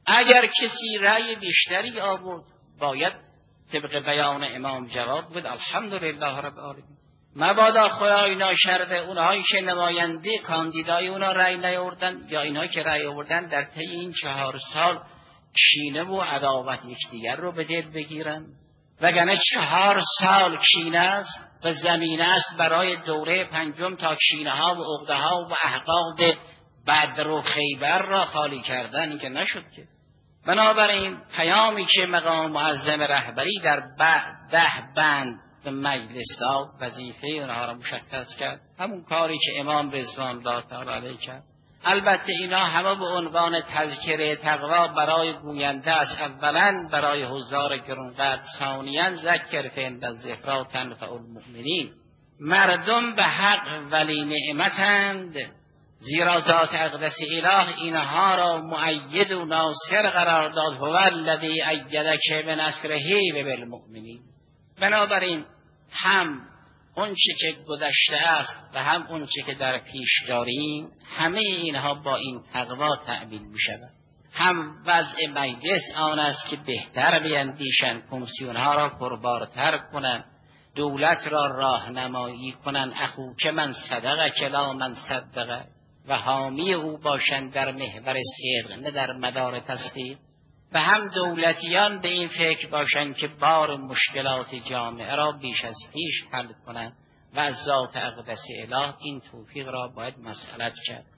اگر کسی رأی بیشتری آورد باید طبق بیان امام جواد بود الحمدلله رب العالمین. مبادا خدای ناشرده اونهایی که نماینده کاندیدای اونا رأی نیاوردن یا اینهایی که رأی آوردن در طی این 4 سال کینه و عداوت یکدیگر رو به دل بگیرن، وگرنه 4 سال کینه است و زمینه است برای دوره 5 تا کینه ها و عقده ها و احقاد بدر و خیبر را خالی کردن. این که نشد که. بنابراین پیامی که مقام معظم رهبری در 10 بند به مجلس داد وظیفه اونها را مشخص کرد، همون کاری که امام رضوان الله تعالی علیه کرد. البته اینا همه به عنوان تذکره تقوا برای گوینده است، اولا برای حضار گرانقدر، ثانیاً ذکر فإن الذکری تنفع المؤمنین. مردم به حق ولی نعمتند، زیرا ذات اقدس اله اینها را مؤید و ناصر قرار داد. هو الذی ایدک بنصره و بالمؤمنین. بنابراین هم اون چی که گذشته است و هم اون چی که در پیش داریم همه اینها با این تقوا تعبیل می شود. هم وضع مجلس آن است که بهتر بیندیشن، کمیسیونها را پربارتر کنند، دولت را راهنمایی کنند، اخوک من صدقه کلا من صدقه، و حامی او باشند در محور صدق نه در مدار تصدیق. و هم دولتیان به این فکر باشند که بار مشکلات جامعه را بیش از پیش حل کنند و از ذات اقدس اله این توفیق را باید مسئلت کرد.